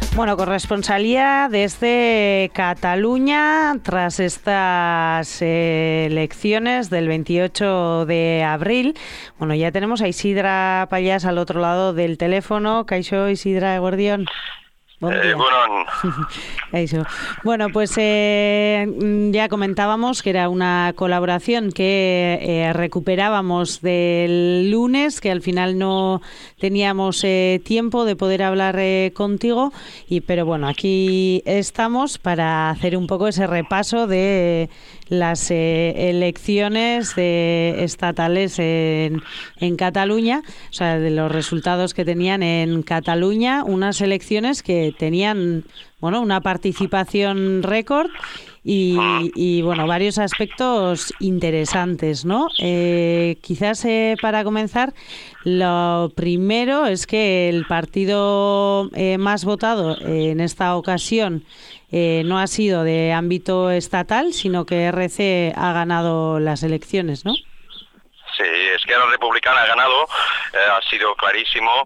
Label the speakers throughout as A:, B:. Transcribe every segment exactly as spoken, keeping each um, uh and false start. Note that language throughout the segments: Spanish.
A: Bueno, corresponsalía desde Cataluña tras estas eh, elecciones del veintiocho de abril. Bueno, ya tenemos a Isidra Pallás al otro lado del teléfono. Kaixo, Isidra, eguerdión. Buen día.
B: Eh, bueno,
A: Eso. Bueno, pues eh, ya comentábamos que era una colaboración que eh, recuperábamos del lunes, que al final no teníamos eh, tiempo de poder hablar eh, contigo, y pero bueno, aquí estamos para hacer un poco ese repaso de las eh, elecciones de estatales en, en Cataluña, o sea, de los resultados que tenían en Cataluña, unas elecciones que tenían, bueno, una participación récord y, y bueno, varios aspectos interesantes, ¿no? Eh, quizás eh, para comenzar, lo primero es que el partido eh, más votado eh, en esta ocasión eh, no ha sido de ámbito estatal, sino que R C ha ganado las elecciones, ¿no?
B: sí, Esquerra Republicana ha ganado, eh, ha sido clarísimo,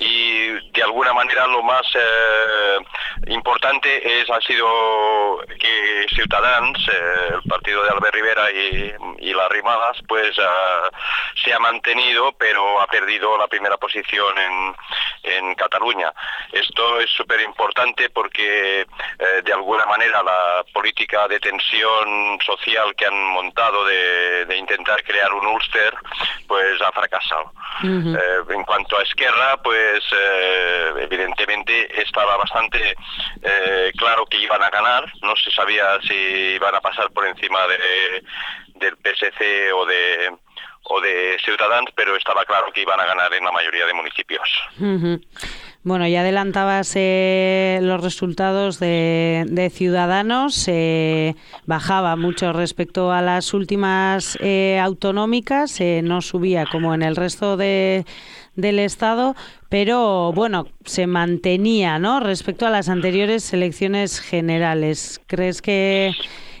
B: y de alguna manera lo más eh, importante es ha sido que Ciutadans, eh, el partido de Albert Rivera y, y las Rimadas, pues uh, se ha mantenido, pero ha perdido la primera posición en, en Cataluña. Esto es súper importante porque eh, de alguna manera la política de tensión social que han montado de, de intentar crear un Ulster pues ha fracasado. Uh-huh. Eh, en cuanto a Esquerra, pues eh, evidentemente estaba bastante eh, claro que iban a ganar, no se sabía si iban a pasar por encima de, del P S C o de o de Ciutadans, pero estaba claro que iban a ganar en la mayoría de municipios.
A: Uh-huh. Bueno, ya adelantabas eh, los resultados de, de Ciudadanos, eh, bajaba mucho respecto a las últimas eh, autonómicas, eh, no subía como en el resto de, del Estado, pero bueno, se mantenía, ¿no?, respecto a las anteriores elecciones generales. ¿Crees que,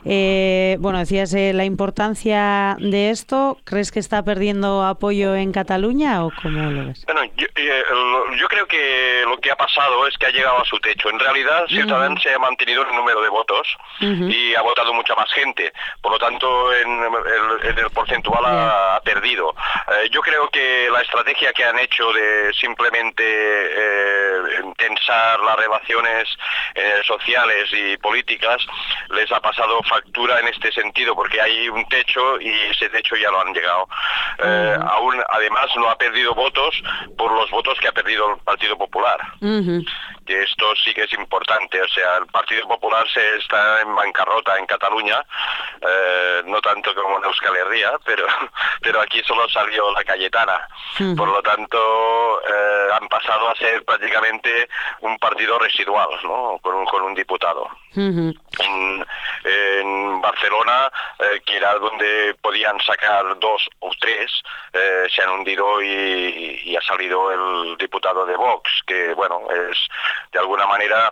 A: eh, bueno, decías eh, la importancia de esto, crees que está perdiendo apoyo en Cataluña o cómo lo ves?
B: Bueno, yo, eh, yo creo que lo que ha pasado es que ha llegado a su techo. En realidad, Ciutadans uh-huh. se ha mantenido en el número de votos uh-huh. y ha votado mucha más gente. Por lo tanto, en el, en el porcentual yeah. ha, ha perdido. Eh, yo creo que la estrategia que han hecho de simplemente eh, tensar las relaciones eh, sociales y políticas les ha pasado factura en este sentido, porque hay un techo y ese techo ya lo han llegado. Eh, uh-huh. Aún, además, no ha perdido votos por los votos que ha perdido el Partido Popular. Uh-huh. Que esto sí que es importante. O sea, el Partido Popular se está en bancarrota en Cataluña, eh, no tanto como en Euskal Herria, pero, pero aquí solo salió la Cayetana. Uh-huh. Por lo tanto, eh, han pasado a ser prácticamente un partido residual, ¿no?, con un, con un diputado. Uh-huh. En, en Barcelona, eh, que era donde podían sacar dos o tres, eh, se han hundido y, y ha salido el diputado de Vox, que bueno, es de alguna manera,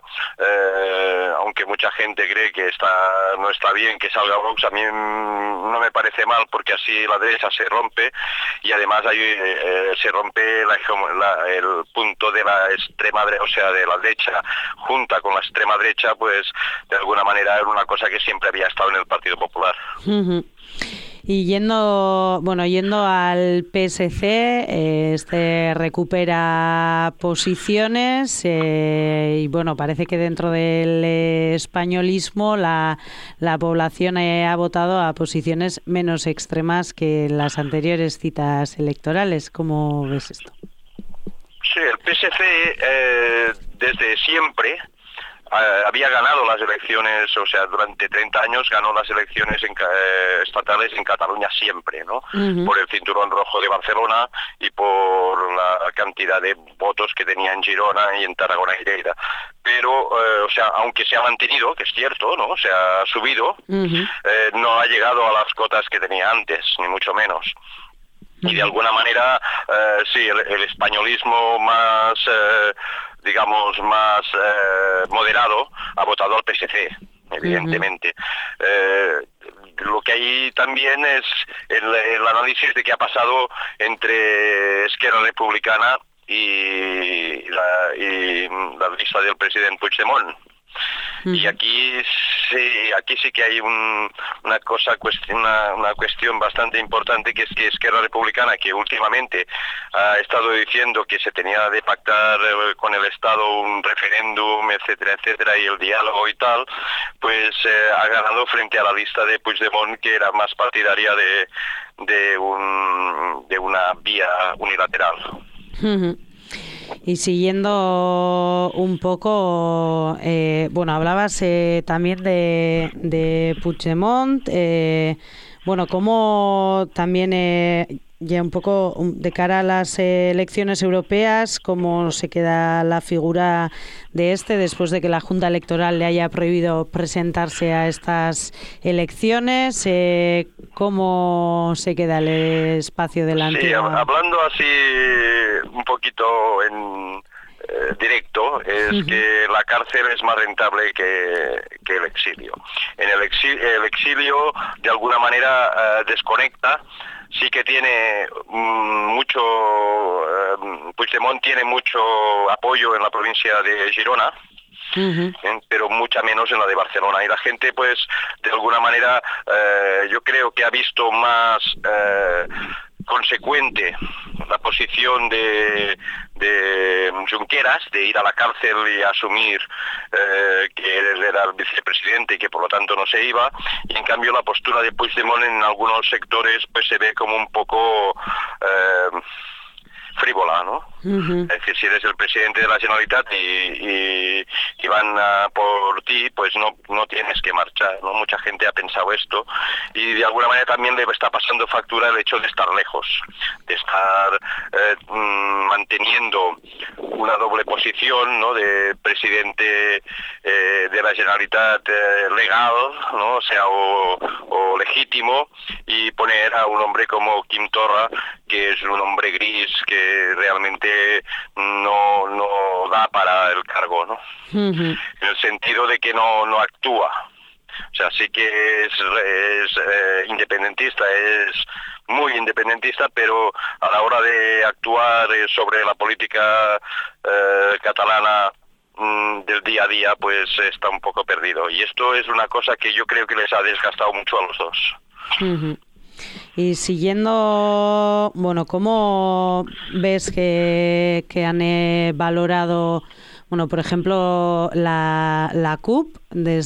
B: eh, aunque mucha gente cree que está no está bien que salga Vox, a mí no me parece mal, porque así la derecha se rompe y además ahí eh, se rompe la, la, el punto de la extrema derecha, o sea, de la derecha junta con la extrema derecha, pues de alguna manera era una cosa que siempre había estado en el Partido Popular.
A: Uh-huh. Y yendo, bueno, yendo al P S C, eh, este recupera posiciones eh, y bueno, parece que dentro del eh, españolismo la, la población eh, ha votado a posiciones menos extremas que las anteriores citas electorales. ¿Cómo ves esto?
B: Sí, el P S C eh, desde siempre Uh, había ganado las elecciones, o sea, durante treinta años ganó las elecciones en, eh, estatales en Cataluña siempre, ¿no? Uh-huh. Por el cinturón rojo de Barcelona y por la cantidad de votos que tenía en Girona y en Tarragona y Lleida. Pero, eh, o sea, aunque se ha mantenido, que es cierto, ¿no?, se ha subido, uh-huh. eh, no ha llegado a las cotas que tenía antes, ni mucho menos. Y de alguna manera, eh, sí, el, el españolismo más, eh, digamos, más eh, moderado ha votado al P S C, evidentemente. Uh-huh. Eh, lo que hay también es el, el análisis de qué ha pasado entre Esquerra Republicana y, la, y la lista del presidente Puigdemont. Uh-huh. Y aquí sí, aquí sí que hay un, una cosa, una, una cuestión bastante importante, que es que Esquerra Republicana, que últimamente ha estado diciendo que se tenía de pactar con el Estado un referéndum, etcétera, etcétera, y el diálogo y tal, pues eh, ha ganado frente a la lista de Puigdemont, que era más partidaria de, de, un, de una vía unilateral.
A: Uh-huh. Y siguiendo un poco, eh, bueno, hablabas eh, también de, de Puigdemont, eh, bueno, cómo también eh, ya un poco de cara a las eh, elecciones europeas, cómo se queda la figura de este después de que la Junta Electoral le haya prohibido presentarse a estas elecciones, eh, cómo se queda el espacio delante.
B: Sí, hablando así un poquito en eh, directo, es uh-huh. que la cárcel es más rentable que, que el exilio. En el exilio, el exilio de alguna manera eh, desconecta. Sí que tiene mm, mucho, eh, Puigdemont tiene mucho apoyo en la provincia de Girona, uh-huh. eh, pero mucha menos en la de Barcelona. Y la gente, pues, de alguna manera, eh, yo creo que ha visto más eh, consecuente la posición de, de Junqueras, de ir a la cárcel y asumir eh, que él era el vicepresidente y que por lo tanto no se iba, y en cambio la postura de Puigdemont en algunos sectores pues se ve como un poco eh, frívola, ¿no? Uh-huh. Es decir, si eres el presidente de la Generalitat y, y, y van a por ti, pues no no tienes que marchar, ¿no? Mucha gente ha pensado esto, y de alguna manera también le está pasando factura el hecho de estar lejos, de estar eh, manteniendo una doble posición, ¿no? De presidente eh, de la Generalitat eh, legal, ¿no? O sea, o, o legítimo, y poner a un hombre como Quim Torra, que es un hombre gris, que realmente no no da para el cargo, ¿no? Uh-huh. En el sentido de que no no actúa. O sea, sí que es, es eh, independentista, es muy independentista, pero a la hora de actuar eh, sobre la política eh, catalana mm, del día a día, pues está un poco perdido. Y esto es una cosa que yo creo que les ha desgastado mucho a los dos.
A: Uh-huh. Y siguiendo, bueno, ¿cómo ves que, que han eh, valorado, bueno, por ejemplo, la, la C U P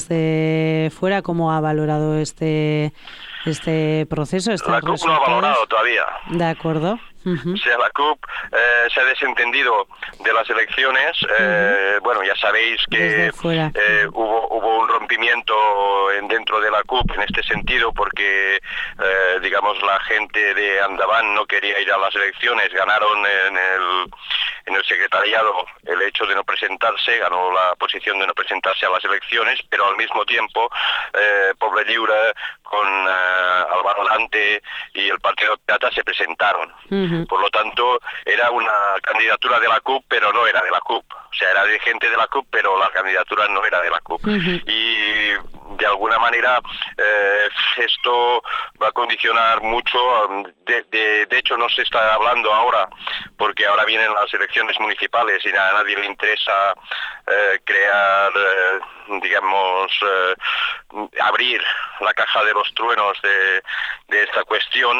A: desde fuera, cómo ha valorado este este proceso?
B: La C U P no ha valorado todavía.
A: De acuerdo. Uh-huh.
B: O sea, la C U P eh, se ha desentendido de las elecciones. Eh, uh-huh. Bueno, ya sabéis que eh, hubo, hubo un rompimiento en, dentro de la C U P en este sentido, porque, eh, digamos, la gente de Andaban no quería ir a las elecciones. Ganaron en el, en el secretariado el hecho de no presentarse, ganó la posición de no presentarse a las elecciones, pero al mismo tiempo, eh, Poble Lliure con eh, Álvaro Dante y el Partido Pirata se presentaron. Uh-huh. Por lo tanto, era una candidatura de la C U P, pero no era de la C U P. O sea, era de gente de la C U P, pero la candidatura no era de la C U P. Uh-huh. Y de alguna manera eh, esto va a condicionar mucho. De, de, de hecho, no se está hablando ahora, porque ahora vienen las elecciones municipales y a nadie le interesa eh, crear, eh, digamos, eh, abrir la caja de los truenos de, de esta cuestión,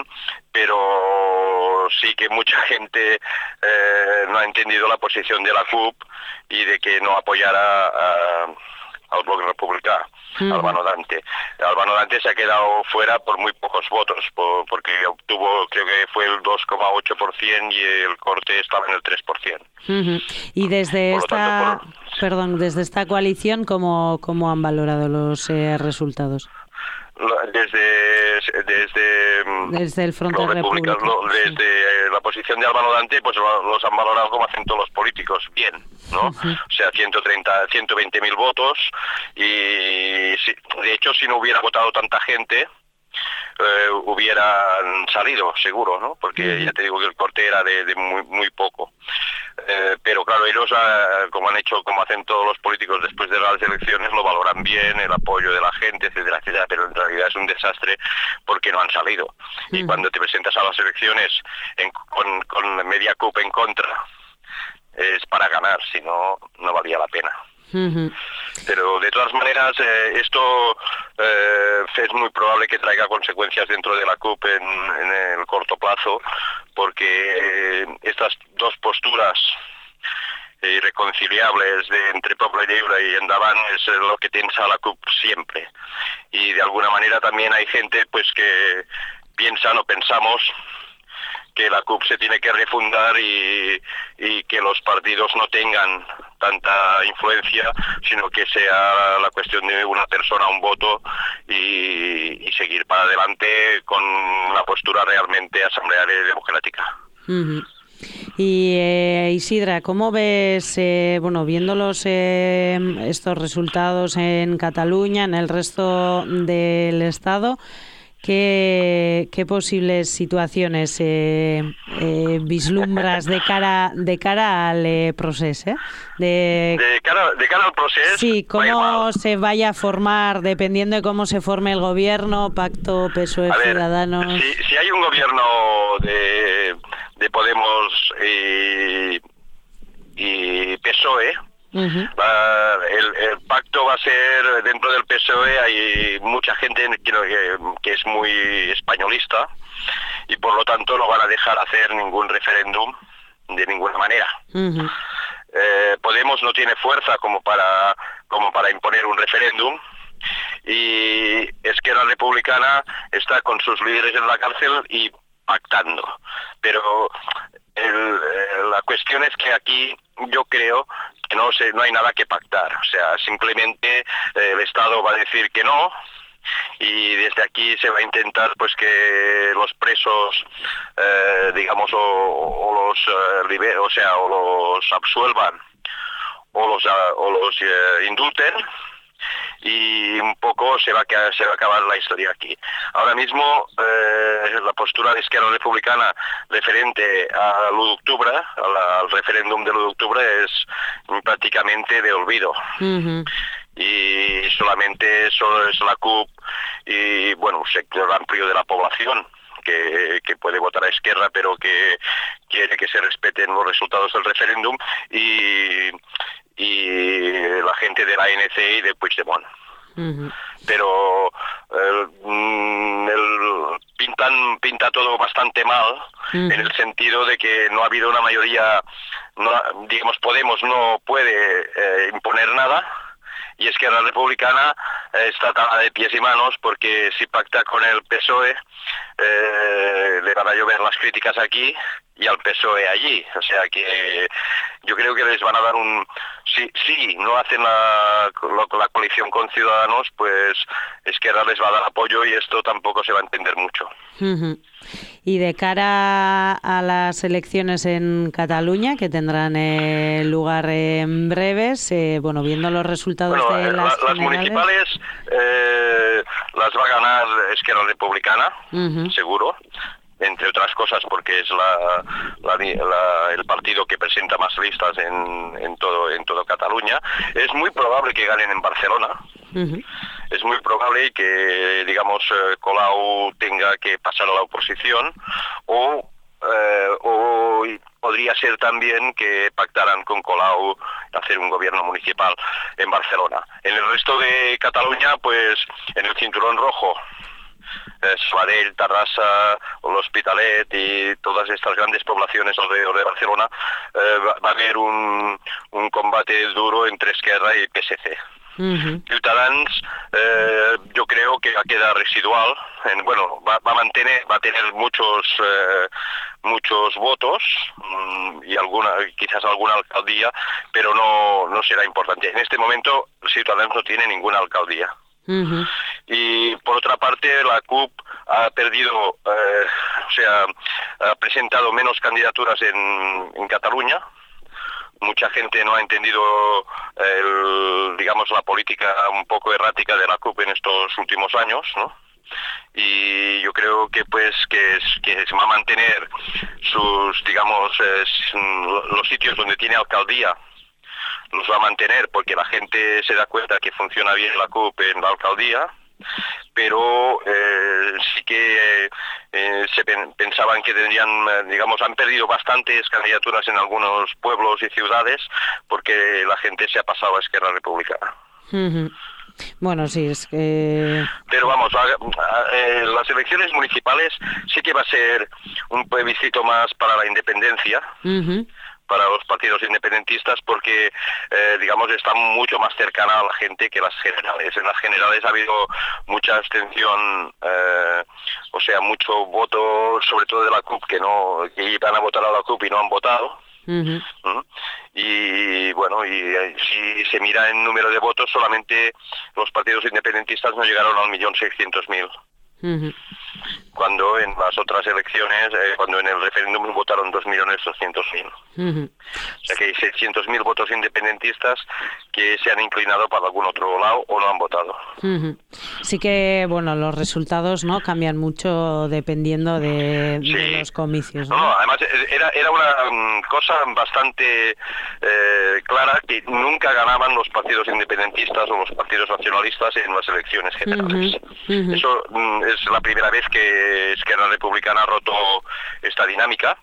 B: pero sí que mucha gente eh, no ha entendido la posición de la C U P y de que no apoyara a, al bloque republicano, uh-huh. Albano Dante. Albano Dante se ha quedado fuera por muy pocos votos, por, porque obtuvo, creo que fue el dos coma ocho por ciento y el Corte estaba en el tres por ciento.
A: Uh-huh. Y desde por esta, tanto, por... perdón, desde esta coalición, ¿cómo, cómo han valorado los eh, resultados?
B: Desde desde
A: desde el Frente
B: Republicano, lo, desde sí. la posición de Albano Dante, pues los han valorado como hacen todos los políticos, bien, ¿no? Uh-huh. O sea, ciento treinta, ciento veinte mil votos, y si, de hecho, si no hubiera votado tanta gente, eh, hubieran salido, seguro, ¿no? Porque uh-huh. ya te digo que el corte era de, de muy, muy poco. Eh, pero claro, ellos, eh, como han hecho, como hacen todos los políticos después de las elecciones, lo valoran bien, el apoyo de la gente, etcétera, etcétera, pero en realidad es un desastre porque no han salido. Uh-huh. Y cuando te presentas a las elecciones en, con, con media C U P en contra, es para ganar, si no, no valía la pena.
A: Uh-huh.
B: Pero de todas maneras eh, esto eh, es muy probable que traiga consecuencias dentro de la C U P en, en el corto plazo, porque eh, estas dos posturas irreconciliables de entre Poble Lliure y Endavant es lo que piensa la C U P siempre, y de alguna manera también hay gente pues que piensan o pensamos que la C U P se tiene que refundar y, y que los partidos no tengan tanta influencia, sino que sea la cuestión de una persona, un voto, y, y seguir para adelante con la postura realmente asamblearia y democrática.
A: Uh-huh. Y eh, Isidra, ¿cómo ves, eh, bueno, viendo los, eh, estos resultados en Cataluña, en el resto del Estado, ¿Qué, qué posibles situaciones eh, eh, vislumbras de cara de cara al eh, proceso? Eh?
B: De, de, cara, de cara al proceso.
A: Sí, cómo se vaya a formar, dependiendo de cómo se forme el gobierno, pacto P S O E Ciudadanos.
B: Si, si hay un gobierno de, de Podemos y, y P S O E. Uh-huh. Va, el, el pacto va a ser dentro del P S O E. Hay mucha gente que, que, que es muy españolista y por lo tanto no van a dejar hacer ningún referéndum de ninguna manera. Uh-huh. eh, Podemos no tiene fuerza como para como para imponer un referéndum, y Esquerra Republicana está con sus líderes en la cárcel y pactando, pero el, la cuestión es que aquí yo creo que no sé, no hay nada que pactar, o sea, simplemente eh, el Estado va a decir que no, y desde aquí se va a intentar pues que los presos eh, digamos o, o los eh, liber, o sea o los absuelvan o los o los eh, indulten, y un poco se va a, se va a acabar la historia aquí. Ahora mismo eh, la postura de Esquerra Republicana referente al uno de octubre, al, al referéndum del uno de octubre, es prácticamente de olvido. Uh-huh. Y solamente solo es la C U P y bueno, un sector amplio de la población que, que puede votar a Esquerra, pero que quiere que se respeten los resultados del referéndum, y y la gente de la A N C y de Puigdemont. Uh-huh. Pero el, el, pintan pinta todo bastante mal, uh-huh, en el sentido de que no ha habido una mayoría, no, digamos, Podemos no puede eh, imponer nada, y es que la Republicana eh, está atada de pies y manos, porque si pacta con el P S O E eh, le van a llover las críticas aquí y al P S O E allí, o sea que yo creo que les van a dar un... Si, si no hacen la, la coalición con Ciudadanos, pues Esquerra les va a dar apoyo y esto tampoco se va a entender mucho.
A: Uh-huh. Y de cara a las elecciones en Cataluña, que tendrán eh, lugar en breves, eh, bueno, viendo los resultados
B: bueno,
A: de
B: eh,
A: las,
B: las municipales eh, las va a ganar Esquerra Republicana, uh-huh, seguro, entre otras cosas porque es la, la, la, el partido que presenta más listas en, en todo en todo Cataluña. Es muy probable que ganen en Barcelona. Uh-huh. Es muy probable que, digamos, Colau tenga que pasar a la oposición, o eh, o podría ser también que pactaran con Colau hacer un gobierno municipal en Barcelona. En el resto de Cataluña, pues en el cinturón rojo, Eh, Sabadell, Terrassa, l'Hospitalet y todas estas grandes poblaciones alrededor de Barcelona, eh, va, va a haber un, un combate duro entre Esquerra y P S C. Uh-huh. Ciutadans, eh, yo creo que va a quedar residual, en, bueno, va, va a mantener, va a tener muchos eh, muchos votos mmm, y alguna, quizás alguna alcaldía, pero no, no será importante. En este momento Ciutadans no tiene ninguna alcaldía. Uh-huh. Y por otra parte la C U P ha perdido, eh, o sea, ha presentado menos candidaturas en, en Cataluña. Mucha gente no ha entendido el, digamos, la política un poco errática de la C U P en estos últimos años, ¿no? Y yo creo que pues que, es, que se va a mantener sus, digamos, es, los sitios donde tiene alcaldía, los va a mantener porque la gente se da cuenta que funciona bien la C U P en la alcaldía, pero eh, sí que eh, se pen, pensaban que tendrían, digamos, han perdido bastantes candidaturas en algunos pueblos y ciudades porque la gente se ha pasado a Esquerra Republicana.
A: Uh-huh. Bueno, sí, es que...
B: Pero vamos, a, a, eh, las elecciones municipales sí que va a ser un plebiscito más para la independencia, uh-huh. para los partidos independentistas, porque, eh, digamos, está mucho más cercana a la gente que las generales. En las generales ha habido mucha abstención, eh, o sea, mucho voto, sobre todo de la C U P, que no que iban a votar a la C U P y no han votado. Uh-huh. ¿Mm? Y bueno, y si se mira en número de votos, solamente los partidos independentistas no llegaron al millón seiscientos mil. Uh-huh. Cuando en las otras elecciones, eh, cuando en el referéndum votaron dos millones doscientos mil. Uh-huh. O sea que hay seiscientos mil votos independentistas que se han inclinado para algún otro lado o no han votado.
A: Uh-huh. Sí que, bueno, los resultados no cambian mucho dependiendo de, sí. de los comicios. ¿no?
B: No, además era, era una cosa bastante eh, clara que nunca ganaban los partidos independentistas o los partidos nacionalistas en las elecciones generales. Uh-huh. Uh-huh. Eso mm, es la primera vez que Esquerra Republicana ha roto esta dinámica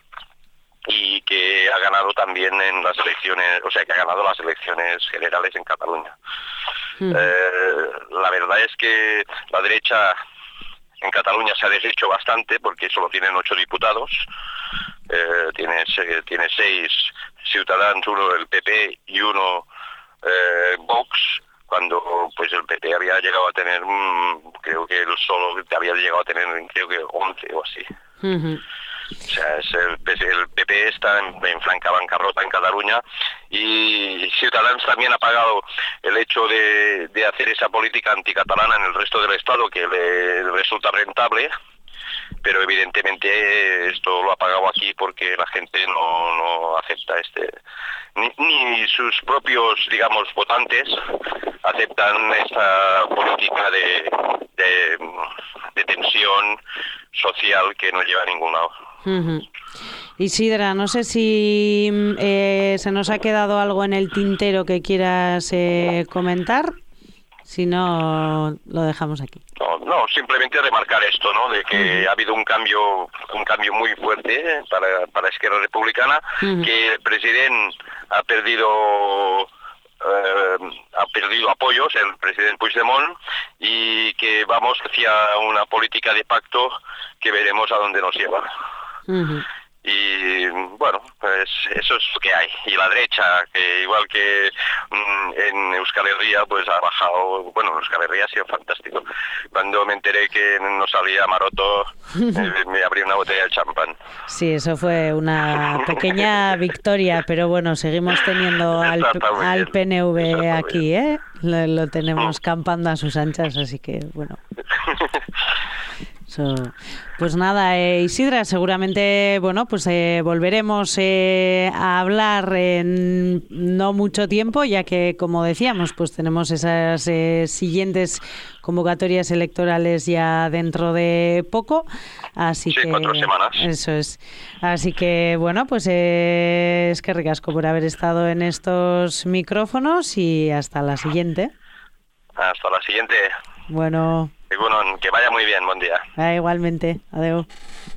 B: y que ha ganado también en las elecciones, o sea, que ha ganado las elecciones generales en Cataluña. Mm. Eh, la verdad es que la derecha en Cataluña se ha deshecho bastante porque solo tienen ocho diputados, eh, tiene, tiene seis Ciutadans, uno el P P y uno eh, Vox, cuando pues el P P había llegado a tener, mmm, creo que él solo había llegado a tener, creo que once o así. Uh-huh. O sea, es el, el P P está en, en franca bancarrota en Cataluña y Ciutadans también ha pagado el hecho de, de hacer esa política anticatalana en el resto del Estado que le resulta rentable, pero evidentemente esto lo ha pagado aquí porque la gente no, no acepta este... Ni, ni sus propios, digamos, votantes aceptan esta política de, de, de tensión social que no lleva a ningún lado.
A: Uh-huh. Isidra, no sé si eh, se nos ha quedado algo en el tintero que quieras eh, comentar. Si no, lo dejamos aquí.
B: No, no, simplemente remarcar esto, ¿no? De que uh-huh. ha habido un cambio, un cambio muy fuerte para, para Esquerra Republicana, uh-huh. que el presidente ha perdido, eh, ha perdido apoyos, el presidente Puigdemont, y que vamos hacia una política de pacto que veremos a dónde nos lleva. Uh-huh. Y bueno, pues eso es lo que hay. Y la derecha, que igual que mmm, en Euskal Herria, pues ha bajado. Bueno, en Euskal Herria ha sido fantástico. Cuando me enteré que no salía Maroto, me, me abrí una botella de champán.
A: Sí, eso fue una pequeña victoria, pero bueno, seguimos teniendo al, al P N V aquí, ¿eh? Lo, lo tenemos campando a sus anchas, así que bueno. So, pues nada, eh, Isidra, seguramente bueno, pues eh, volveremos eh, a hablar en no mucho tiempo, ya que, como decíamos, pues tenemos esas eh, siguientes convocatorias electorales ya dentro de poco, así
B: sí,
A: que
B: cuatro semanas.
A: Eso es. Así que bueno, pues eh, es que ricasco por haber estado en estos micrófonos y hasta la siguiente.
B: Hasta la siguiente.
A: Bueno.
B: Que vaya muy bien, buen día.
A: Ah, igualmente. Adiós.